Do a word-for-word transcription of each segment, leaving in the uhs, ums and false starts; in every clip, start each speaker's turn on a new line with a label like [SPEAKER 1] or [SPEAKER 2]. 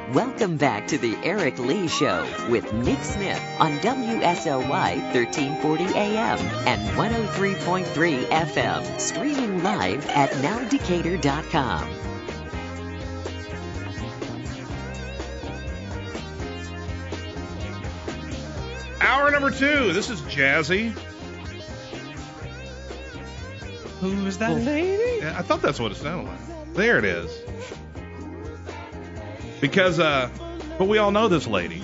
[SPEAKER 1] Welcome back to the Eric Lee Show with Nick Smith on W S L Y thirteen forty A M and one oh three point three F M. Streaming live at now decatur dot com.
[SPEAKER 2] Hour number two. This is Jazzy.
[SPEAKER 3] Who is that lady?
[SPEAKER 2] Yeah, I thought that's what it sounded like. There it is. Because, uh, but we all know this lady.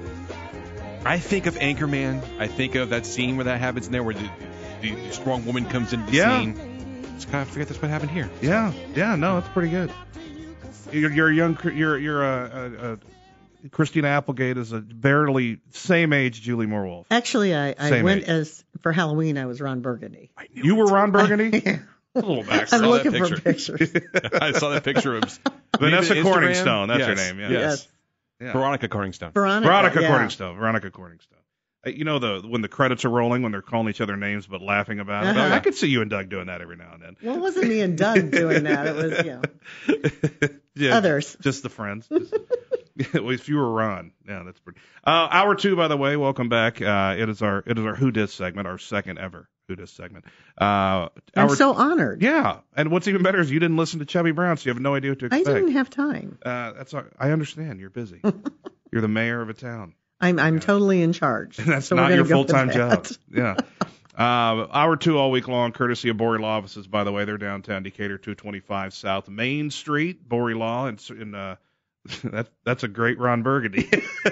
[SPEAKER 3] I think of Anchorman. I think of that scene where that happens in there, where the, the, the strong woman comes into the
[SPEAKER 2] Yeah.
[SPEAKER 3] scene. Just kind of forget that's what happened here.
[SPEAKER 2] Yeah, yeah, no, it's pretty good. You're, you're a young, you're, you're a, a, a Christina Applegate is a barely same age Julie Moore Wolf.
[SPEAKER 4] Actually, I, I
[SPEAKER 2] Same
[SPEAKER 4] went
[SPEAKER 2] age.
[SPEAKER 4] as, for Halloween, I was Ron Burgundy.
[SPEAKER 3] I knew
[SPEAKER 2] You
[SPEAKER 3] it.
[SPEAKER 2] were Ron Burgundy?
[SPEAKER 4] Yeah.
[SPEAKER 2] A little back.
[SPEAKER 4] I'm
[SPEAKER 3] saw
[SPEAKER 4] looking
[SPEAKER 3] that
[SPEAKER 4] for
[SPEAKER 3] picture.
[SPEAKER 4] pictures.
[SPEAKER 3] I saw that picture of
[SPEAKER 2] Vanessa
[SPEAKER 3] maybe Instagram?
[SPEAKER 2] Corningstone, that's her
[SPEAKER 3] Yes,
[SPEAKER 2] name, yeah.
[SPEAKER 3] Yes.
[SPEAKER 4] Yes.
[SPEAKER 2] Yeah.
[SPEAKER 3] Veronica Corningstone.
[SPEAKER 4] Veronica.
[SPEAKER 2] Veronica
[SPEAKER 4] yeah.
[SPEAKER 2] Corningstone. Veronica Corningstone. Uh, You know the when the credits are rolling, when they're calling each other names but laughing about it.
[SPEAKER 4] Uh-huh.
[SPEAKER 2] I could see you and Doug doing that every now and then.
[SPEAKER 4] Well, it wasn't me and Doug doing that. It was, you know,
[SPEAKER 2] Yeah,
[SPEAKER 4] others.
[SPEAKER 2] Just the friends. Just, if you were Ron, yeah, that's pretty. Uh, hour two, by the way, welcome back. Uh, it is our it is our Who Dis segment, our second ever Who Dis segment. Uh,
[SPEAKER 4] I'm
[SPEAKER 2] hour,
[SPEAKER 4] so honored.
[SPEAKER 2] yeah, and what's even better is you didn't listen to Chubby Brown, so you have no idea what to
[SPEAKER 4] I
[SPEAKER 2] expect.
[SPEAKER 4] didn't have time.
[SPEAKER 2] Uh, that's all, I understand. You're busy. You're the mayor of a town.
[SPEAKER 4] I'm I'm totally in charge.
[SPEAKER 2] That's
[SPEAKER 4] So we're
[SPEAKER 2] not
[SPEAKER 4] gonna
[SPEAKER 2] your
[SPEAKER 4] go with
[SPEAKER 2] full-time
[SPEAKER 4] that.
[SPEAKER 2] job. Yeah. Uh, hour two all week long, courtesy of Bory Law Offices, by the way. They're downtown Decatur, two twenty-five South Main Street, Bory Law. And, and uh, that, that's a great Ron Burgundy.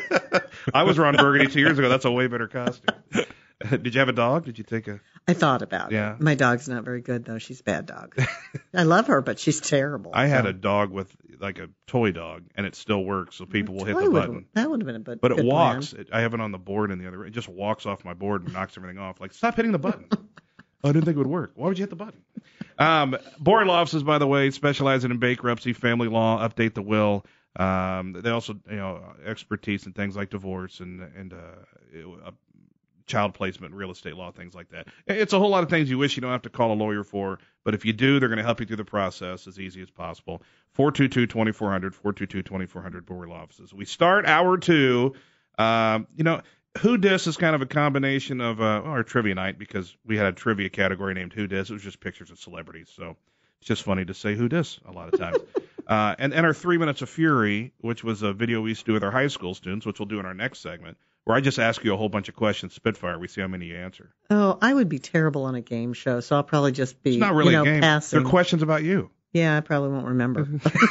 [SPEAKER 2] I was Ron Burgundy two years ago. That's a way better costume. Did you have a dog? Did you take a...
[SPEAKER 4] I thought about
[SPEAKER 2] Yeah.
[SPEAKER 4] it. My dog's not very good, though. She's a bad dog. I love her, but she's terrible.
[SPEAKER 2] I had
[SPEAKER 4] so.
[SPEAKER 2] a dog with, like, a toy dog, and it still works, so people will hit
[SPEAKER 4] Toy
[SPEAKER 2] the
[SPEAKER 4] would-
[SPEAKER 2] button.
[SPEAKER 4] That would have been a good
[SPEAKER 2] But it
[SPEAKER 4] good
[SPEAKER 2] walks.
[SPEAKER 4] plan.
[SPEAKER 2] It, I have it on the board in the other room. It just walks off my board and knocks everything off. Like, stop hitting the button. Oh, I didn't think it would work. Why would you hit the button? Um, Bory Law Offices, by the way, specializing in bankruptcy, family law, update the will. Um, they also, you know, expertise in things like divorce and and uh, uh, child placement, real estate law, things like that. It's a whole lot of things you wish you don't have to call a lawyer for, but if you do, they're going to help you through the process as easy as possible. four two two, two four zero zero, four two two, two four zero zero, Bory Law Offices. We start hour two. Um, you know, Who Dis is kind of a combination of uh, well, our trivia night, because we had a trivia category named Who Dis. It was just pictures of celebrities, so it's just funny to say Who Dis a lot of times. uh, and, and our Three Minutes of Fury, which was a video we used to do with our high school students, which we'll do in our next segment, where I just ask you a whole bunch of questions, Spitfire. We see how many you answer.
[SPEAKER 4] Oh, I would be terrible on a game show, so I'll probably just be,
[SPEAKER 2] It's not really
[SPEAKER 4] you know,
[SPEAKER 2] a game.
[SPEAKER 4] passing.
[SPEAKER 2] They're questions about you.
[SPEAKER 4] Yeah, I probably won't remember.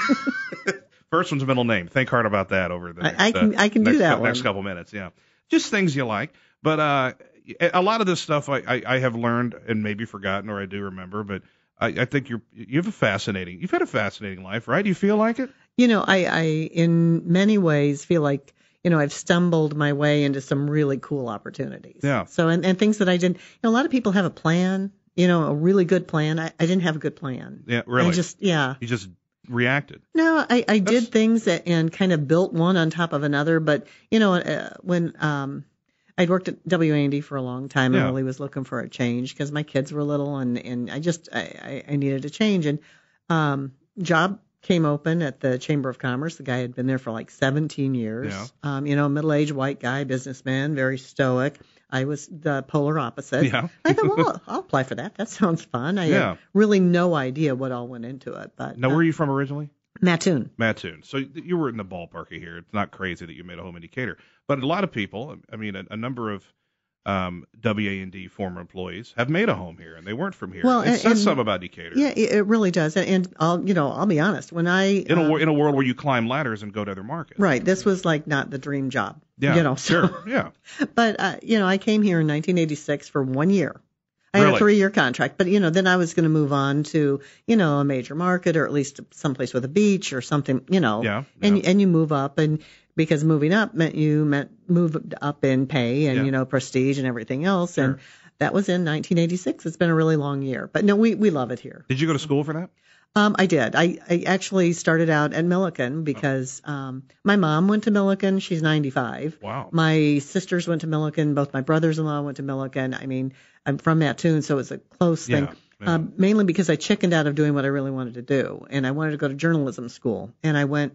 [SPEAKER 2] First one's middle name. Think hard about that over the
[SPEAKER 4] I-
[SPEAKER 2] next,
[SPEAKER 4] I can-
[SPEAKER 2] uh,
[SPEAKER 4] I can do
[SPEAKER 2] next,
[SPEAKER 4] that
[SPEAKER 2] cou- next
[SPEAKER 4] one.
[SPEAKER 2] couple minutes. Yeah, just things you like. But uh, a lot of this stuff I, I, I have learned and maybe forgotten, or I do remember. But I, I think you're you have a fascinating. You've had a fascinating life, right? Do you feel like it?
[SPEAKER 4] You know, I, I, in many ways, feel like, you know, I've stumbled my way into some really cool opportunities.
[SPEAKER 2] Yeah.
[SPEAKER 4] So, and, and things that I didn't, you know, a lot of people have a plan, you know, a really good plan. I, I didn't have a good plan.
[SPEAKER 2] Yeah, really.
[SPEAKER 4] I just, yeah.
[SPEAKER 2] You just reacted.
[SPEAKER 4] No, I, I
[SPEAKER 2] That's-
[SPEAKER 4] did things that, and kind of built one on top of another. But, you know, uh, when um, I'd worked at W A N D for a long time and
[SPEAKER 2] Yeah.
[SPEAKER 4] really was looking for a change because my kids were little and, and I just, I, I, I needed a change. And um, job came open at the Chamber of Commerce. The guy had been there for like seventeen years.
[SPEAKER 2] Yeah.
[SPEAKER 4] Um, you know, middle-aged white guy, businessman, very stoic. I was the polar opposite.
[SPEAKER 2] Yeah.
[SPEAKER 4] I thought, well, I'll apply for that. That sounds fun. I
[SPEAKER 2] Yeah.
[SPEAKER 4] had really no idea what all went into it. But
[SPEAKER 2] Now,
[SPEAKER 4] uh,
[SPEAKER 2] where are you from originally?
[SPEAKER 4] Mattoon.
[SPEAKER 2] Mattoon. So you were in the ballpark here. It's not crazy that you made a home in Decatur. But a lot of people, I mean, a, a number of um, W A N D former employees have made a home here, and they weren't from here.
[SPEAKER 4] Well,
[SPEAKER 2] it
[SPEAKER 4] and-
[SPEAKER 2] says
[SPEAKER 4] and-
[SPEAKER 2] something about Decatur.
[SPEAKER 4] Yeah, it, it really does. And, and I'll, you know, I'll be honest. When I
[SPEAKER 2] In a,
[SPEAKER 4] uh,
[SPEAKER 2] wor- in a world where you climb ladders and go to other markets.
[SPEAKER 4] right, this was like not the dream job.
[SPEAKER 2] Yeah.
[SPEAKER 4] You know, so,
[SPEAKER 2] Sure. Yeah.
[SPEAKER 4] But uh, you know, I came here in nineteen eighty-six for one year. I had
[SPEAKER 2] Really?
[SPEAKER 4] a three-year contract, but you know, then I was going to move on to, you know, a major market or at least someplace with a beach or something, you know.
[SPEAKER 2] Yeah,
[SPEAKER 4] And
[SPEAKER 2] yeah.
[SPEAKER 4] and you move up, and because moving up meant you meant move up in pay and
[SPEAKER 2] Yeah.
[SPEAKER 4] you know prestige and everything else,
[SPEAKER 2] Sure.
[SPEAKER 4] and that was in nineteen eighty-six. It's been a really long year, but no, we we love it here.
[SPEAKER 2] Did you go to school for that?
[SPEAKER 4] Um, I did. I, I actually started out at Millikan because um, my mom went to Millikan. She's ninety-five.
[SPEAKER 2] Wow.
[SPEAKER 4] My sisters went to Millikan. Both my brothers-in-law went to Millikan. I mean, I'm from Mattoon, so it's a close
[SPEAKER 2] Yeah,
[SPEAKER 4] thing.
[SPEAKER 2] yeah.
[SPEAKER 4] Um, mainly because I chickened out of doing what I really wanted to do, and I wanted to go to journalism school. And I went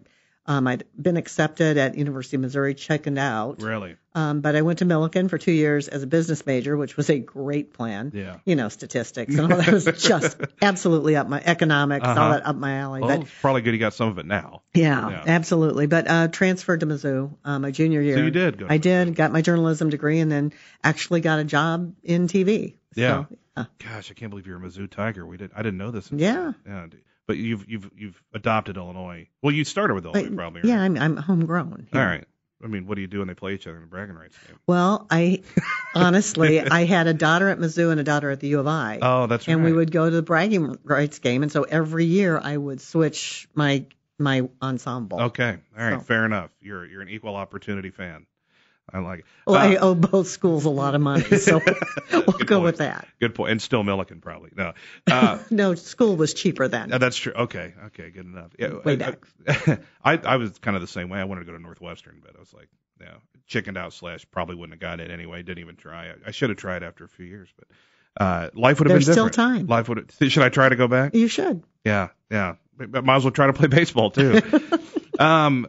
[SPEAKER 4] Um, I'd been accepted at University of Missouri, checking out.
[SPEAKER 2] Really?
[SPEAKER 4] Um, but I went to Millikan for two years as a business major, which was a great plan.
[SPEAKER 2] Yeah.
[SPEAKER 4] You know, statistics and all that was just absolutely up my economics,
[SPEAKER 2] Uh-huh.
[SPEAKER 4] all that up my alley.
[SPEAKER 2] Well,
[SPEAKER 4] but
[SPEAKER 2] it's probably good you got some of it now.
[SPEAKER 4] yeah,
[SPEAKER 2] Yeah.
[SPEAKER 4] absolutely. But uh, transferred to Mizzou uh, my junior year.
[SPEAKER 2] So you did go to
[SPEAKER 4] I
[SPEAKER 2] Mizzou.
[SPEAKER 4] did, got my journalism degree, and then actually got a job in T V.
[SPEAKER 2] Yeah.
[SPEAKER 4] So, yeah.
[SPEAKER 2] Gosh, I can't believe you're a Mizzou Tiger. We did. I didn't know this.
[SPEAKER 4] Yeah.
[SPEAKER 2] Yeah. But you've you've you've adopted Illinois. Well, you started with Illinois,
[SPEAKER 4] But,
[SPEAKER 2] probably. Right?
[SPEAKER 4] yeah, I'm, I'm homegrown.
[SPEAKER 2] All right. I mean, what do you do when they play each other in a bragging rights game?
[SPEAKER 4] Well, I honestly, I had a daughter at Mizzou and a daughter at the U of I.
[SPEAKER 2] Oh, that's
[SPEAKER 4] and
[SPEAKER 2] right.
[SPEAKER 4] we would go to the bragging rights game, and so every year I would switch my my ensemble.
[SPEAKER 2] Okay. All right.
[SPEAKER 4] So-
[SPEAKER 2] Fair enough. You're you're an equal opportunity fan. I like it.
[SPEAKER 4] Well, I
[SPEAKER 2] Uh,
[SPEAKER 4] owe both schools a lot of money, so we'll
[SPEAKER 2] Good
[SPEAKER 4] go
[SPEAKER 2] point.
[SPEAKER 4] with that.
[SPEAKER 2] Good point. And still Millikan, probably. No. Uh,
[SPEAKER 4] No, school was cheaper then.
[SPEAKER 2] Uh, that's true. Okay. Okay. Good enough. Yeah.
[SPEAKER 4] Way
[SPEAKER 2] I-
[SPEAKER 4] back.
[SPEAKER 2] I, I was kind of the same way. I wanted to go to Northwestern, but I was like, yeah, chickened out slash probably wouldn't have gotten it anyway. Didn't even try. I, I should have tried after a few years, but uh, life would have
[SPEAKER 4] There's
[SPEAKER 2] been
[SPEAKER 4] still
[SPEAKER 2] different.
[SPEAKER 4] time.
[SPEAKER 2] Life would. Should I try to go back?
[SPEAKER 4] You should.
[SPEAKER 2] Yeah. Yeah. But might as well try to play baseball too. um.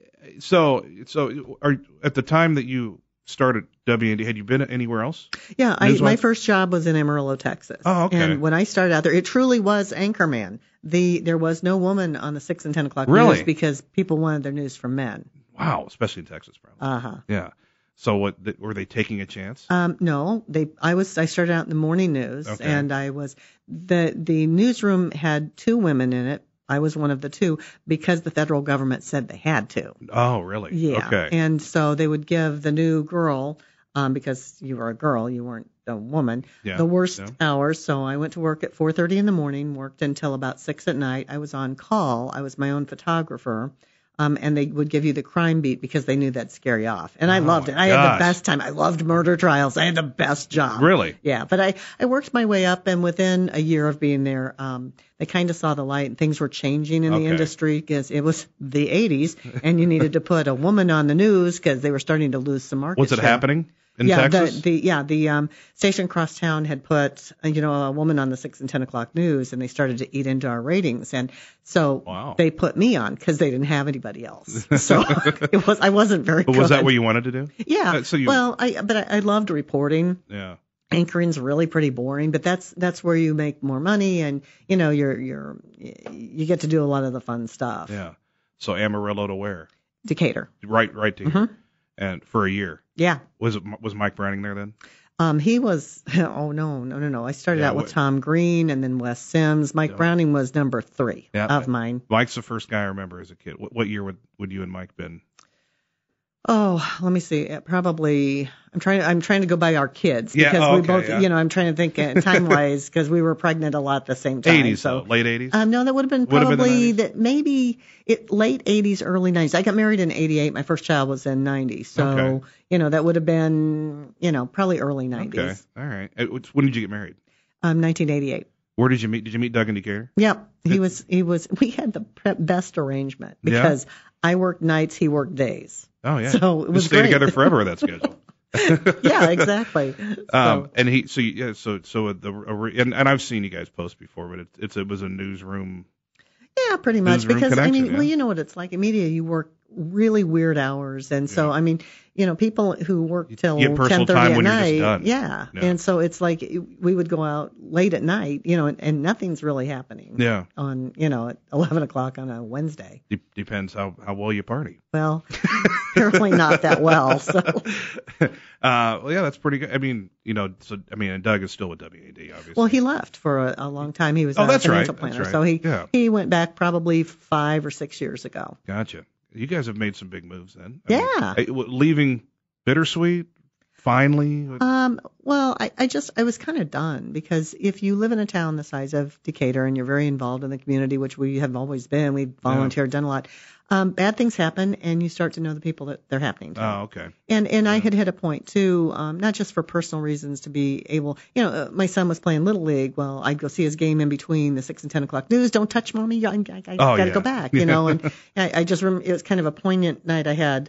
[SPEAKER 2] So so are at the time that you started W and D, had you been anywhere else?
[SPEAKER 4] Yeah, I,
[SPEAKER 2] News
[SPEAKER 4] my
[SPEAKER 2] one?
[SPEAKER 4] first job was in Amarillo, Texas.
[SPEAKER 2] Oh, okay.
[SPEAKER 4] And when I started out there, it truly was anchorman. The there was no woman on the six and ten o'clock
[SPEAKER 2] Really?
[SPEAKER 4] news because people wanted their news from men.
[SPEAKER 2] Wow. Especially in Texas, probably.
[SPEAKER 4] Uh huh.
[SPEAKER 2] Yeah. So what th- were they taking a chance?
[SPEAKER 4] Um, no, they. I was. I started out in the morning news,
[SPEAKER 2] Okay.
[SPEAKER 4] and I was the the newsroom had two women in it. I was one of the two because the federal government said they had to.
[SPEAKER 2] Oh, really?
[SPEAKER 4] Yeah.
[SPEAKER 2] Okay.
[SPEAKER 4] And so they would give the new girl, um, because you were a girl, you weren't a woman,
[SPEAKER 2] Yeah,
[SPEAKER 4] the worst
[SPEAKER 2] yeah.
[SPEAKER 4] hours. So I went to work at four thirty in the morning, worked until about six at night. I was on call. I was my own photographer. Um, and they would give you the crime beat because they knew that'd scare you off. And I
[SPEAKER 2] Oh,
[SPEAKER 4] loved it.
[SPEAKER 2] my
[SPEAKER 4] I had
[SPEAKER 2] gosh.
[SPEAKER 4] the best time. I loved murder trials. I had the best job.
[SPEAKER 2] Really?
[SPEAKER 4] Yeah, but I, I worked my way up, and within a year of being there, um, they kind of saw the light, and things were changing in
[SPEAKER 2] Okay.
[SPEAKER 4] the industry because it was the eighties, and you needed to put a woman on the news because they were starting to lose some market
[SPEAKER 2] Was it
[SPEAKER 4] share.
[SPEAKER 2] happening in
[SPEAKER 4] yeah,
[SPEAKER 2] Texas?
[SPEAKER 4] the, the yeah the um, station across town had put uh, you know a woman on the six and ten o'clock news, and they started to eat into our ratings, and so
[SPEAKER 2] Wow.
[SPEAKER 4] they put me on because they didn't have anybody else. So it was I wasn't very.
[SPEAKER 2] But
[SPEAKER 4] good.
[SPEAKER 2] was that what you wanted to do?
[SPEAKER 4] Yeah.
[SPEAKER 2] Uh, so you-
[SPEAKER 4] well, I but I, I loved reporting.
[SPEAKER 2] Yeah.
[SPEAKER 4] Anchoring's really pretty boring, but that's that's where you make more money, and you know you're you're you get to do a lot of the fun stuff.
[SPEAKER 2] Yeah. So Amarillo to where?
[SPEAKER 4] Decatur.
[SPEAKER 2] Right, right to here. And for a year.
[SPEAKER 4] Yeah.
[SPEAKER 2] Was it was Mike Browning there then?
[SPEAKER 4] Um, he was. Oh no, no, no, no. I started
[SPEAKER 2] Yeah,
[SPEAKER 4] out with
[SPEAKER 2] what-
[SPEAKER 4] Tom Green and then Wes Sims. Mike
[SPEAKER 2] Yeah.
[SPEAKER 4] Browning was number three
[SPEAKER 2] Yeah.
[SPEAKER 4] of mine.
[SPEAKER 2] Mike's the first guy I remember as a kid. What, what year would, would you and Mike been?
[SPEAKER 4] Oh, let me see. Uh, Probably. I'm trying. I'm trying to go by our kids
[SPEAKER 2] Yeah,
[SPEAKER 4] because
[SPEAKER 2] oh,
[SPEAKER 4] we
[SPEAKER 2] okay,
[SPEAKER 4] both.
[SPEAKER 2] yeah.
[SPEAKER 4] You know, I'm trying to think uh, time wise because we were pregnant a lot at the same time.
[SPEAKER 2] eighties,
[SPEAKER 4] so.
[SPEAKER 2] though. Late eighties?
[SPEAKER 4] Um, no, that would have been
[SPEAKER 2] Would have been the
[SPEAKER 4] probably
[SPEAKER 2] nineties?
[SPEAKER 4] that maybe it late eighties, early nineties. I got married in eighty-eight. My first child was in ninety. So,
[SPEAKER 2] Okay.
[SPEAKER 4] you know, that would have been, you know, probably early nineties.
[SPEAKER 2] Okay. All right. Uh, which- When did you get married?
[SPEAKER 4] Um, nineteen eighty-eight.
[SPEAKER 2] Where did you meet? Did you meet Doug in Decatur?
[SPEAKER 4] Yep. He
[SPEAKER 2] It-
[SPEAKER 4] was, he was, we had the pre- best arrangement
[SPEAKER 2] Yeah?
[SPEAKER 4] because I worked nights, he worked days.
[SPEAKER 2] Oh, yeah.
[SPEAKER 4] So it
[SPEAKER 2] You
[SPEAKER 4] was
[SPEAKER 2] stay
[SPEAKER 4] great.
[SPEAKER 2] together forever with that schedule.
[SPEAKER 4] Yeah, exactly. So,
[SPEAKER 2] Um, and he, so you- yeah, so so the and, and I've seen you guys post before, but it, it's it was a newsroom.
[SPEAKER 4] yeah, pretty much
[SPEAKER 2] newsroom
[SPEAKER 4] because I
[SPEAKER 2] connection,
[SPEAKER 4] mean,
[SPEAKER 2] yeah.
[SPEAKER 4] well, you know what it's like in media. You work really weird hours, and so
[SPEAKER 2] Yeah.
[SPEAKER 4] I mean, you know, people who work
[SPEAKER 2] You
[SPEAKER 4] till
[SPEAKER 2] get personal
[SPEAKER 4] ten thirty
[SPEAKER 2] time
[SPEAKER 4] at
[SPEAKER 2] when you're just
[SPEAKER 4] night,
[SPEAKER 2] done.
[SPEAKER 4] yeah.
[SPEAKER 2] Yeah.
[SPEAKER 4] And so it's like we would go out late at night, you know, and, and nothing's really happening
[SPEAKER 2] Yeah.
[SPEAKER 4] on, you know, at eleven o'clock on a Wednesday.
[SPEAKER 2] De- depends how, how well you party.
[SPEAKER 4] Well, apparently not that well. So
[SPEAKER 2] uh, well, yeah, that's pretty good. I mean, you know, so I mean, and Doug is still with W A D, obviously.
[SPEAKER 4] well, he left for a, a long time. He was
[SPEAKER 2] Oh,
[SPEAKER 4] a
[SPEAKER 2] that's right.
[SPEAKER 4] financial
[SPEAKER 2] That's
[SPEAKER 4] planner,
[SPEAKER 2] right.
[SPEAKER 4] so he
[SPEAKER 2] Yeah.
[SPEAKER 4] he went back probably five or six years ago.
[SPEAKER 2] Gotcha. You guys have made some big moves then. I mean,
[SPEAKER 4] Yeah.
[SPEAKER 2] eh, w- leaving Bittersweet, finally.
[SPEAKER 4] Um, well, I, I just, I was kind of done because if you live in a town the size of Decatur and you're very involved in the community, which we have always been, we volunteered, done a lot, um, bad things happen and you start to know the people that they're happening to.
[SPEAKER 2] Oh, okay.
[SPEAKER 4] And and I had hit a point too, um, not just for personal reasons to be able, you know, uh, my son was playing Little League. Well, I'd go see his game in between the six and ten o'clock news. Don't touch mommy. I, I, I
[SPEAKER 2] Oh,
[SPEAKER 4] got to
[SPEAKER 2] yeah.
[SPEAKER 4] go back, you know. And I, I just remember it was kind of a poignant night I had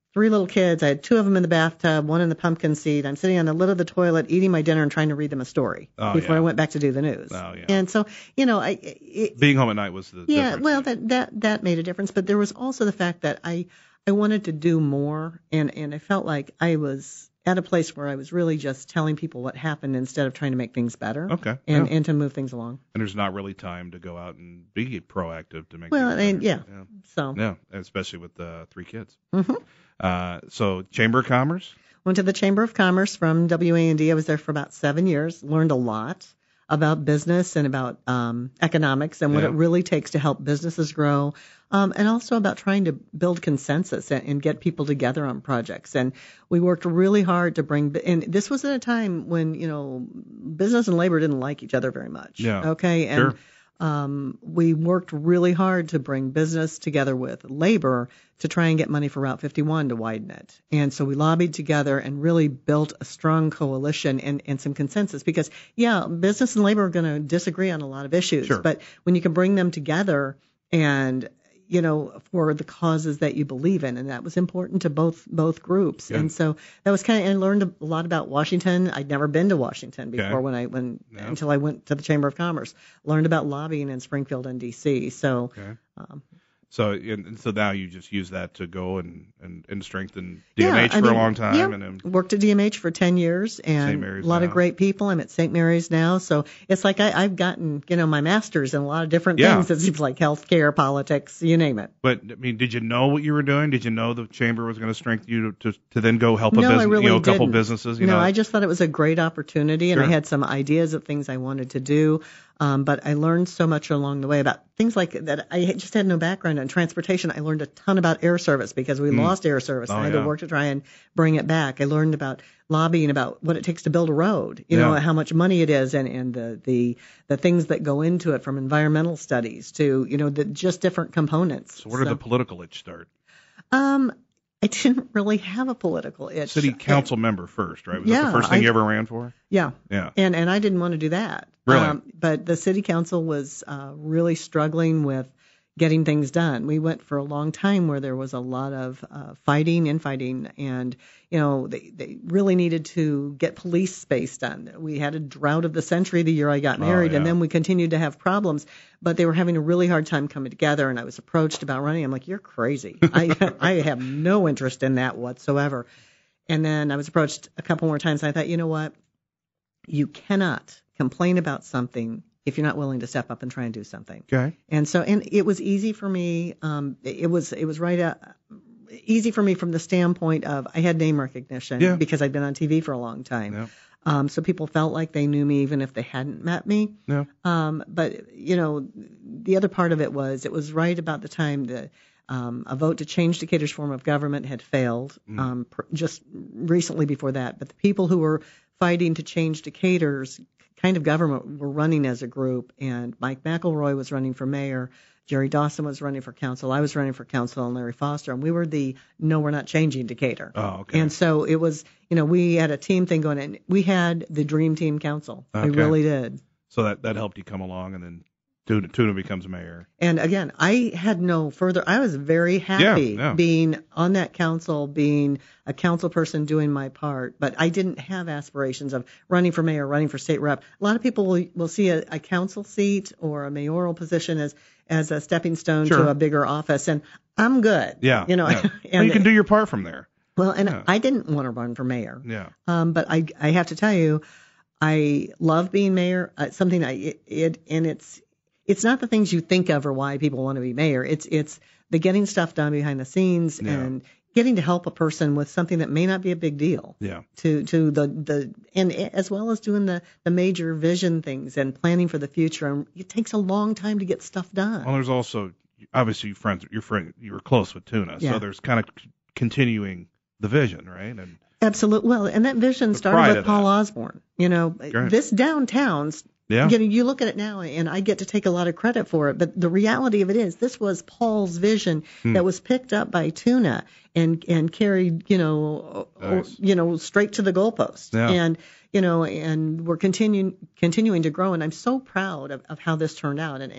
[SPEAKER 4] three little kids. I had two of them in the bathtub, one in the pumpkin seat. I'm sitting on the lid of the toilet eating my dinner and trying to read them a story
[SPEAKER 2] Oh,
[SPEAKER 4] before
[SPEAKER 2] yeah.
[SPEAKER 4] I went back to do the news.
[SPEAKER 2] Oh, yeah.
[SPEAKER 4] And so, you know, I it,
[SPEAKER 2] Being home at night was the
[SPEAKER 4] yeah,
[SPEAKER 2] difference.
[SPEAKER 4] well, that that that made a difference. But there was also the fact that I I wanted to do more, and and I felt like I was at a place where I was really just telling people what happened instead of trying to make things better.
[SPEAKER 2] Okay,
[SPEAKER 4] And
[SPEAKER 2] yeah.
[SPEAKER 4] and to move things along.
[SPEAKER 2] And there's not really time to go out and be proactive to make
[SPEAKER 4] Well,
[SPEAKER 2] things
[SPEAKER 4] and
[SPEAKER 2] better.
[SPEAKER 4] yeah,
[SPEAKER 2] yeah.
[SPEAKER 4] so
[SPEAKER 2] Yeah, especially with uh, three kids.
[SPEAKER 4] hmm
[SPEAKER 2] Uh, so Chamber of Commerce?
[SPEAKER 4] went to the Chamber of Commerce from W A N D. I was there for about seven years. Learned a lot about business and about um, economics and what
[SPEAKER 2] Yeah.
[SPEAKER 4] it really takes to help businesses grow, um, and also about trying to build consensus and, and get people together on projects. And we worked really hard to bring. And this was at a time when you know business and labor didn't like each other very much.
[SPEAKER 2] Yeah.
[SPEAKER 4] Okay. And
[SPEAKER 2] Sure.
[SPEAKER 4] um, we worked really hard to bring business together with labor to try and get money for Route fifty-one to widen it. And so we lobbied together and really built a strong coalition and, and some consensus because, yeah, business and labor are going to disagree on a lot of issues.
[SPEAKER 2] Sure.
[SPEAKER 4] But when you can bring them together and, you know, for the causes that you believe in, and that was important to both both groups.
[SPEAKER 2] Yeah.
[SPEAKER 4] And so that was kind of, and I learned a lot about Washington. I'd never been to Washington before
[SPEAKER 2] Okay.
[SPEAKER 4] when I when
[SPEAKER 2] Yeah.
[SPEAKER 4] until I went to the Chamber of Commerce. Learned about lobbying in Springfield and D C. So
[SPEAKER 2] Okay.
[SPEAKER 4] um,
[SPEAKER 2] So and, and so now you just use that to go and, and, and strengthen D M
[SPEAKER 4] yeah,
[SPEAKER 2] H
[SPEAKER 4] I
[SPEAKER 2] for
[SPEAKER 4] mean,
[SPEAKER 2] a long time.
[SPEAKER 4] yeah,
[SPEAKER 2] and then,
[SPEAKER 4] worked at D M H for ten years and
[SPEAKER 2] Saint Mary's
[SPEAKER 4] a lot
[SPEAKER 2] now.
[SPEAKER 4] of great people. I'm at Saint Mary's now. So it's like I, I've gotten, you know, my master's in a lot of different
[SPEAKER 2] Yeah.
[SPEAKER 4] things. It seems like healthcare, politics, you name it.
[SPEAKER 2] But, I mean, did you know what you were doing? Did you know the Chamber was going to strengthen you to, to, to then go help a
[SPEAKER 4] No, I
[SPEAKER 2] business,
[SPEAKER 4] really
[SPEAKER 2] you know, a couple
[SPEAKER 4] didn't.
[SPEAKER 2] businesses? You
[SPEAKER 4] no,
[SPEAKER 2] know?
[SPEAKER 4] I just thought it was a great opportunity, and I
[SPEAKER 2] Sure.
[SPEAKER 4] had some ideas of things I wanted to do. Um, but I learned so much along the way about things like that. I had- just had no background in transportation. I learned a ton about air service because we
[SPEAKER 2] Mm.
[SPEAKER 4] lost air service.
[SPEAKER 2] Oh,
[SPEAKER 4] and I had
[SPEAKER 2] yeah.
[SPEAKER 4] to work to try and bring it back. I learned about lobbying, about what it takes to build a road, you know,
[SPEAKER 2] Yeah.
[SPEAKER 4] how much money it is, and, and the, the the things that go into it, from environmental studies to, you know, the just different components.
[SPEAKER 2] So where did the political itch start?
[SPEAKER 4] um, I didn't really have a political itch.
[SPEAKER 2] City council member first, right? Was that
[SPEAKER 4] Yeah,
[SPEAKER 2] the first thing
[SPEAKER 4] I-
[SPEAKER 2] you ever ran for?
[SPEAKER 4] Yeah.
[SPEAKER 2] Yeah.
[SPEAKER 4] And and I didn't want to do that.
[SPEAKER 2] Really?
[SPEAKER 4] But the city council was uh, really struggling with getting things done. We went for a long time where there was a lot of uh, fighting, infighting, and you know they they really needed to get police space done. We had a drought of the century the year I got
[SPEAKER 2] Oh,
[SPEAKER 4] married, and
[SPEAKER 2] yeah.
[SPEAKER 4] then we continued to have problems. But they were having a really hard time coming together, and I was approached about running. I'm like, you're crazy. I I have no interest in that whatsoever. And then I was approached a couple more times. And I thought, you know what? You cannot complain about something if you're not willing to step up and try and do something.
[SPEAKER 2] Okay.
[SPEAKER 4] And so, and it was easy for me. Um, it was, it was right out, easy for me from the standpoint of I had name recognition
[SPEAKER 2] Yeah.
[SPEAKER 4] because I'd been on T V for a long time.
[SPEAKER 2] Yeah.
[SPEAKER 4] Um, so people felt like they knew me even if they hadn't met me.
[SPEAKER 2] Yeah.
[SPEAKER 4] Um, but you know, the other part of it was it was right about the time that um, a vote to change Decatur's form of government had failed,
[SPEAKER 2] Mm.
[SPEAKER 4] um, pr- just recently before that. But the people who were fighting to change Decatur's kind of government were running as a group, and Mike McElroy was running for mayor, Jerry Dawson was running for council, I was running for council, and Larry Foster, and we were the no, we're not changing Decatur.
[SPEAKER 2] Oh, okay.
[SPEAKER 4] And so it was, you know, we had a team thing going, and we had the dream team council. We
[SPEAKER 2] Okay.
[SPEAKER 4] really did.
[SPEAKER 2] So that, that helped you come along, and then Tuna, Tuna becomes mayor.
[SPEAKER 4] And again, I had no further. I was very happy
[SPEAKER 2] Yeah, yeah.
[SPEAKER 4] being on that council, being a council person doing my part. But I didn't have aspirations of running for mayor, running for state rep. A lot of people will, will see a, a council seat or a mayoral position as as a stepping stone
[SPEAKER 2] Sure.
[SPEAKER 4] to a bigger office, and I'm good.
[SPEAKER 2] Yeah.
[SPEAKER 4] you know.
[SPEAKER 2] yeah.
[SPEAKER 4] and
[SPEAKER 2] well, you can do your part from there.
[SPEAKER 4] well, and
[SPEAKER 2] yeah.
[SPEAKER 4] I didn't want to run for mayor.
[SPEAKER 2] Yeah.
[SPEAKER 4] Um, but I I have to tell you, I love being mayor. Uh, it's something I it, it and it's it's not the things you think of or why people want to be mayor. It's it's the getting stuff done behind the scenes
[SPEAKER 2] Yeah.
[SPEAKER 4] and getting to help a person with something that may not be a big deal.
[SPEAKER 2] Yeah.
[SPEAKER 4] To to the the and as well as doing the the major vision things and planning for the future. And it takes a long time to get stuff done.
[SPEAKER 2] Well, there's also obviously friends. Your friend, you were close with Tuna,
[SPEAKER 4] Yeah.
[SPEAKER 2] so there's kind of c- continuing the vision, right? And
[SPEAKER 4] Absolutely. Well, and that vision
[SPEAKER 2] The
[SPEAKER 4] started
[SPEAKER 2] pride
[SPEAKER 4] with
[SPEAKER 2] of
[SPEAKER 4] Paul
[SPEAKER 2] that.
[SPEAKER 4] Osborne. You know,
[SPEAKER 2] Great.
[SPEAKER 4] this downtown's.
[SPEAKER 2] yeah,
[SPEAKER 4] You know, you look at it now, and I get to take a lot of credit for it. But the reality of it is, this was Paul's vision
[SPEAKER 2] Hmm.
[SPEAKER 4] that was picked up by Tuna and and carried, you know, o-
[SPEAKER 2] Nice.
[SPEAKER 4] you know, straight to the goalpost.
[SPEAKER 2] Yeah.
[SPEAKER 4] And you know, and we're continuing continuing to grow. And I'm so proud of, of how this turned out. And and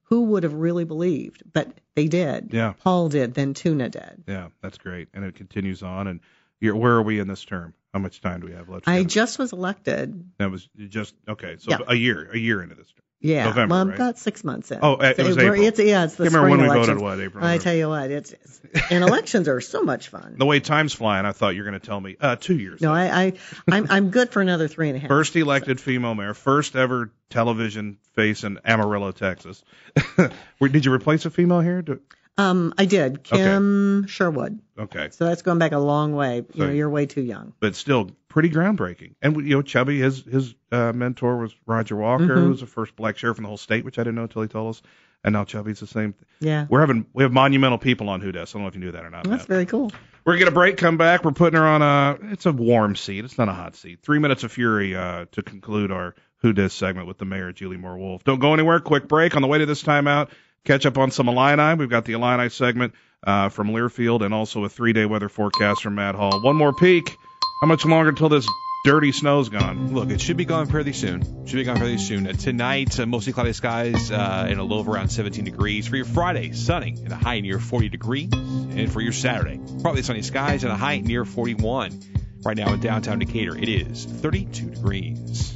[SPEAKER 4] who would have really believed? But they did.
[SPEAKER 2] Yeah.
[SPEAKER 4] Paul did, then Tuna did.
[SPEAKER 2] Yeah, that's great. And it continues on. And you're, where are we in this term? How much time do we have left?
[SPEAKER 4] I just was elected.
[SPEAKER 2] That was just, okay, so
[SPEAKER 4] Yeah.
[SPEAKER 2] a year, a year into this term.
[SPEAKER 4] Yeah,
[SPEAKER 2] November,
[SPEAKER 4] well,
[SPEAKER 2] right?
[SPEAKER 4] about six months in.
[SPEAKER 2] Oh, it
[SPEAKER 4] So
[SPEAKER 2] was
[SPEAKER 4] we're-
[SPEAKER 2] April.
[SPEAKER 4] It's, yeah, it's the
[SPEAKER 2] I
[SPEAKER 4] spring
[SPEAKER 2] remember when we
[SPEAKER 4] elections.
[SPEAKER 2] voted, what, April?
[SPEAKER 4] I tell you what, it's, it's and elections are so much fun.
[SPEAKER 2] The way time's flying, I thought you were going to tell me uh, two years.
[SPEAKER 4] No, I, I, I'm, I'm good for another three and a half.
[SPEAKER 2] First elected female mayor, first ever television face in Amarillo, Texas. Where- Did you replace a female here? Do-
[SPEAKER 4] Um, I did, Kim Sherwood.
[SPEAKER 2] Okay,
[SPEAKER 4] So that's going back a long way. You
[SPEAKER 2] So-
[SPEAKER 4] know, you're way too young.
[SPEAKER 2] but still pretty groundbreaking. And you know, Chubby, his his uh, mentor was Roger Walker,
[SPEAKER 4] Mhm.
[SPEAKER 2] who was the first black sheriff in the whole state, which I didn't know until he told us. And now Chubby's the same.
[SPEAKER 4] Yeah,
[SPEAKER 2] We're having we have monumental people on Who Dis. I don't know if you knew that or not.
[SPEAKER 4] that's
[SPEAKER 2] Matt.
[SPEAKER 4] very cool.
[SPEAKER 2] We're gonna get a break, come back. We're putting her on a it's a warm seat. It's not a hot seat. Three minutes of fury uh, to conclude our Who Dis segment with the mayor, Julie Moore Wolf. Don't go anywhere. Quick break. On the way to this timeout, catch up on some Illini. We've got the Illini segment uh, from Learfield and also a three-day weather forecast from Matt Hall. One more peek. How much longer until this dirty snow's gone?
[SPEAKER 3] Look, it should be gone fairly soon. Should be gone fairly soon. Uh, tonight, uh, mostly cloudy skies uh, and a low of around seventeen degrees. For your Friday, sunny and a high near forty degrees. And for your Saturday, partly sunny skies and a high near forty-one. Right now in downtown Decatur, it is thirty-two degrees.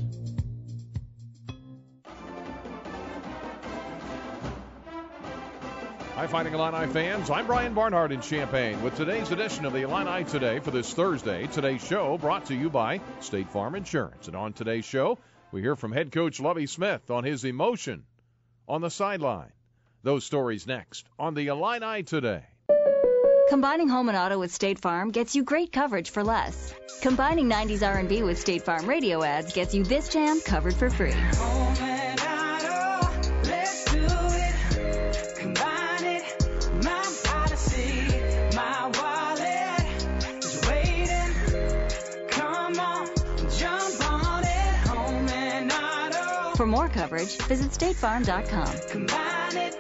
[SPEAKER 5] Hi, Fighting Illini fans. I'm Brian Barnhart in Champaign with today's edition of the Illini Today for this Thursday. Today's show brought to you by State Farm Insurance. And on today's show, we hear from head coach Lovie Smith on his emotion on the sideline. Those stories next on the Illini Today.
[SPEAKER 6] Combining home and auto with State Farm gets you great coverage for less. Combining nineties R and B with State Farm radio ads gets you this jam covered for free.
[SPEAKER 7] Home and auto, let's do it. Combine it, my policy, my wallet is waiting. Come on, jump on it. Home and auto,
[SPEAKER 6] For more coverage, visit state farm dot com.
[SPEAKER 7] combine it.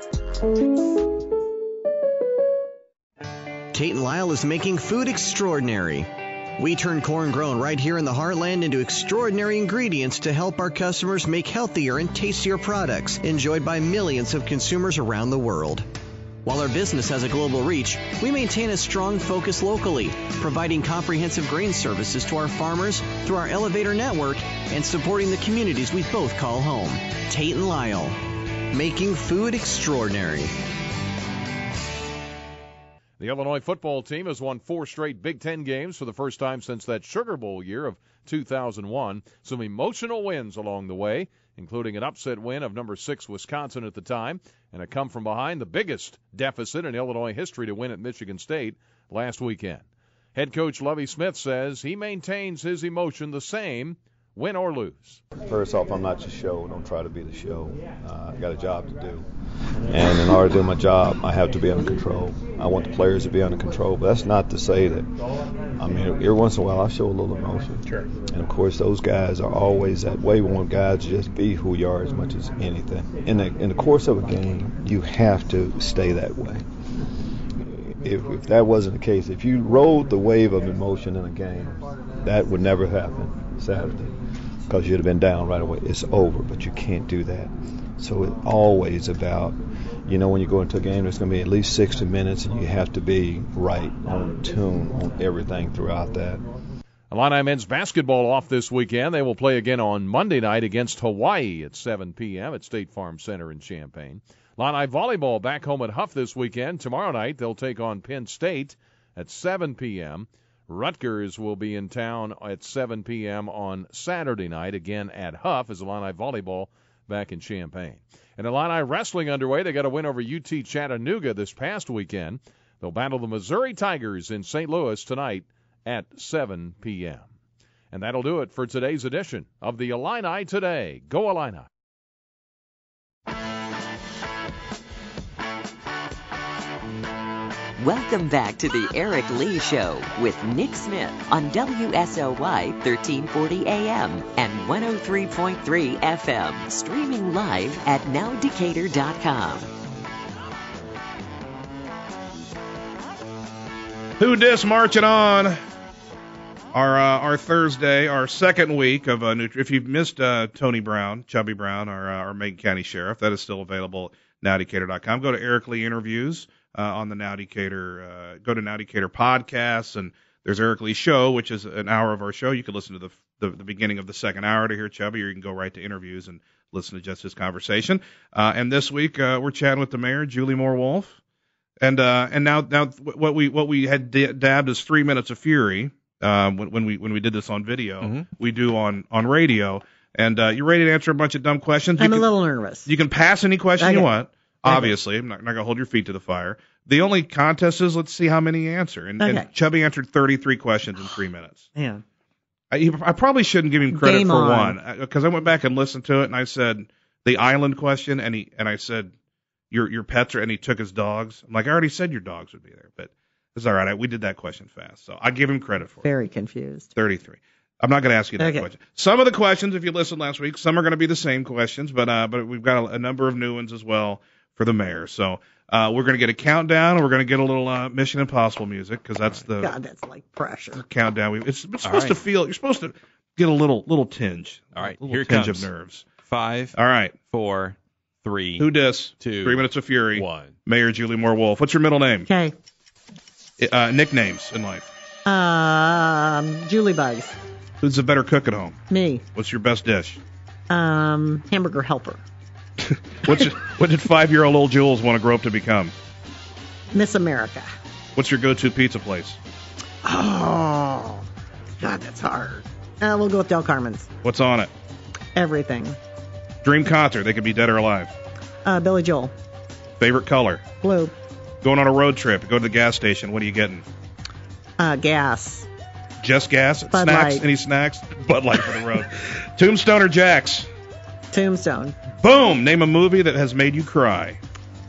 [SPEAKER 8] Tate and Lyle is making food extraordinary. We turn corn grown right here in the heartland into extraordinary ingredients to help our customers make healthier and tastier products enjoyed by millions of consumers around the world. While our business has a global reach, we maintain a strong focus locally, providing comprehensive grain services to our farmers through our elevator network and supporting the communities we both call home. Tate and Lyle, making food extraordinary.
[SPEAKER 5] The Illinois football team has won four straight Big Ten games for the first time since that Sugar Bowl year of two thousand one. Some emotional wins along the way, including an upset win of number six Wisconsin at the time, and a come-from-behind, the biggest deficit in Illinois history to win at Michigan State last weekend. Head coach Lovie Smith says he maintains his emotion the same, win or lose.
[SPEAKER 9] First off, I'm not your show. Don't try to be the show. Uh, I got a job to do. And in order to do my job, I have to be under control. I want the players to be under control. But that's not to say that, I mean, every once in a while I show a little emotion. Sure. And, of course, those guys are always that way. We want guys to just be who you are as much as anything. In the, in the course of a game, you have to stay that way. If, if that wasn't the case, if you rode the wave of emotion in a game, that would never happen Saturday, because you'd have been down right away. It's over, but you can't do that. So it's always about, you know, when you go into a game, there's going to be at least sixty minutes, and you have to be right on tune on everything throughout that.
[SPEAKER 5] Illini men's basketball off this weekend. They will play again on Monday night against Hawaii at seven p.m. at State Farm Center in Champaign. Illini volleyball back home at Huff this weekend. Tomorrow night they'll take on Penn State at seven p.m. Rutgers will be in town at seven p.m. on Saturday night, again at Huff, as Illini volleyball back in Champaign. And Illini wrestling underway. They got a win over U T Chattanooga this past weekend. They'll battle the Missouri Tigers in Saint Louis tonight at seven p.m. And that'll do it for today's edition of the Illini Today. Go Illini!
[SPEAKER 1] Welcome back to the Eric Lee Show with Nick Smith on W S O Y thirteen forty A M and one oh three point three F M. Streaming live at now decatur dot com.
[SPEAKER 2] Who Dis marching on. Our uh, our Thursday, our second week of uh, Nutri- if you've missed uh, Tony Brown, Chubby Brown, our uh, our Macon County Sheriff, that is still available at now decatur dot com. Go to Eric Lee interviews uh, on the Now Decatur. Uh, go to Now Decatur podcasts, and there's Eric Lee show, which is an hour of our show. You can listen to the the, the beginning of the second hour to hear Chubby, or you can go right to interviews and listen to just his conversation. Uh, and this week uh, we're chatting with the mayor, Julie Moore Wolf, and uh, and now now what we what we had d- dabbed as three minutes of fury. Um, when, when we when we did this on video,
[SPEAKER 3] Mm-hmm.
[SPEAKER 2] we do on, on radio, and uh, you're ready to answer a bunch of dumb questions. You
[SPEAKER 4] I'm
[SPEAKER 2] can,
[SPEAKER 4] a little nervous.
[SPEAKER 2] You can pass any question
[SPEAKER 4] Okay.
[SPEAKER 2] you want. Obviously, I'm not, not gonna hold your feet to the fire. The only contest is let's see how many you answer. And,
[SPEAKER 4] Okay.
[SPEAKER 2] and Chubby answered thirty-three questions in three minutes.
[SPEAKER 4] Yeah.
[SPEAKER 2] I, he- I probably shouldn't give him credit
[SPEAKER 4] Game
[SPEAKER 2] for
[SPEAKER 4] on.
[SPEAKER 2] one because I went back and listened to it, and I said the island question, and he and I said your your pets are, and he took his dogs. I'm like, I already said your dogs would be there, but it's all right. I, we did that question fast, so I give him credit for it.
[SPEAKER 4] Very confused.
[SPEAKER 2] thirty-three. I'm not going to ask you that
[SPEAKER 4] Okay.
[SPEAKER 2] question. Some of the questions, if you listened last week, some are going to be the same questions, but uh, but we've got a, a number of new ones as well for the mayor. So uh, we're going to get a countdown, and we're going to get a little uh, Mission Impossible music because that's the
[SPEAKER 4] God, that's like pressure.
[SPEAKER 2] countdown. We, it's, it's supposed
[SPEAKER 3] right.
[SPEAKER 2] to feel. You're supposed to get a little little tinge.
[SPEAKER 3] All right,
[SPEAKER 2] a little
[SPEAKER 3] here it
[SPEAKER 2] tinge
[SPEAKER 3] comes.
[SPEAKER 2] of nerves.
[SPEAKER 3] Five,
[SPEAKER 2] All right,
[SPEAKER 3] four, three,
[SPEAKER 2] who dis?
[SPEAKER 3] two,
[SPEAKER 2] Three minutes of fury.
[SPEAKER 3] one.
[SPEAKER 2] Mayor Julie Moore Wolf. What's your middle name?
[SPEAKER 4] Okay.
[SPEAKER 2] Uh, nicknames in life.
[SPEAKER 4] Um, Julie Bugs.
[SPEAKER 2] Who's the better cook at home?
[SPEAKER 4] Me.
[SPEAKER 2] What's your best dish?
[SPEAKER 4] Um, hamburger helper.
[SPEAKER 2] What's your, what did five-year-old old Jules want to grow up to become?
[SPEAKER 4] Miss America.
[SPEAKER 2] What's your go-to pizza place?
[SPEAKER 4] Oh, God, that's hard. Uh, we'll go with Del Carmen's.
[SPEAKER 2] What's on it?
[SPEAKER 4] Everything.
[SPEAKER 2] Dream concert. They could be dead or alive.
[SPEAKER 4] Uh, Billy Joel.
[SPEAKER 2] Favorite color?
[SPEAKER 4] Blue.
[SPEAKER 2] Going on a road trip. Go to the gas station. What are you getting?
[SPEAKER 4] Uh, gas.
[SPEAKER 2] Just gas?
[SPEAKER 4] Bud
[SPEAKER 2] snacks?
[SPEAKER 4] Light.
[SPEAKER 2] Any snacks? Bud Light for the road. Tombstone or Jax?
[SPEAKER 4] Tombstone.
[SPEAKER 2] Boom! Name a movie that has made you cry.